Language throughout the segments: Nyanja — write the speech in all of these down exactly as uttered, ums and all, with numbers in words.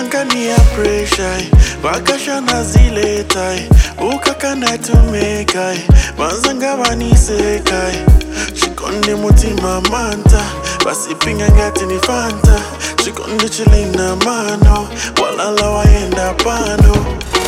Kankani ya pressure Bakasha na zile tai Ukaka na tumekai Manzanga wani sekai Shikonde mutima manta Basi pinga ngati ni fanta Shikonde chilina mano Walala waenda pano.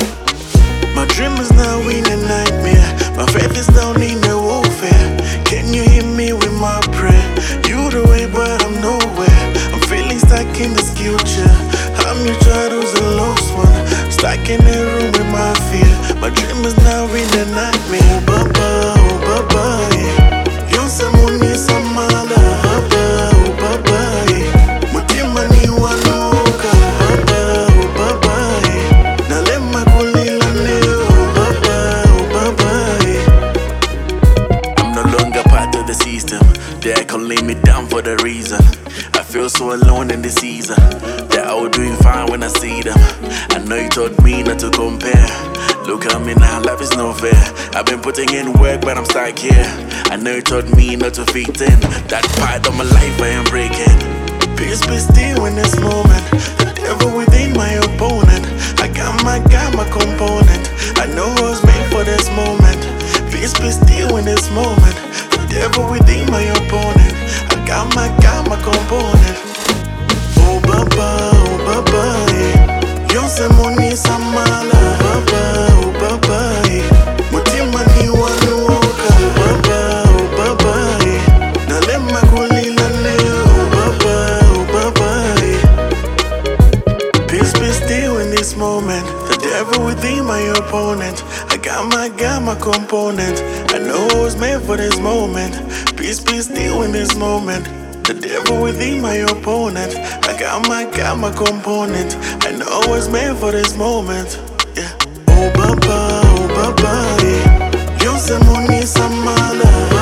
My dream is now in a nightmare. My faith is down in the warfare. Can you hear me with my prayer? You the way but I'm nowhere. I'm feeling stuck in this future. I'm your child who's a lost one. Stuck in a room with my fear. My dream is now in a nightmare. Oh baba, oh baba, yeah. You say money samala. Baba, oh baba, yeah. Mutima ni wanuka. Baba, oh baba, yeah. Na lema kulila ne. Oh baba, oh baba, yeah. I'm no longer part of the system. They can lay me down for the reason. I feel so alone in this season. They're all doing fine when I see them. I know you taught me not to compare. Look at me now, life is no fair. I've been putting in work, but I'm stuck here. I know you taught me not to fit in. That part of my life I am breaking. Peace be still in this moment. The devil within my opponent. I got my, got my component. I know I was made for this moment. Peace be still in this moment. The devil within my opponent. I got my, got my component. Oh baba, oh baba, yeah. You say money samala. Oh baba, oh baba, yeah. Mutima ni wanuka. Oh baba, oh baba, yeah. Na lema kulila ne. Oh baba, oh baba, yeah. Peace be still in this moment. The devil within my opponent. I got my, got my component. I know I was made for this moment. Peace be still in this moment. The devil within my opponent. I got my, got my component. I know I was made for this moment. Yeah. Oh baba, oh baba, yeah. You say money samala.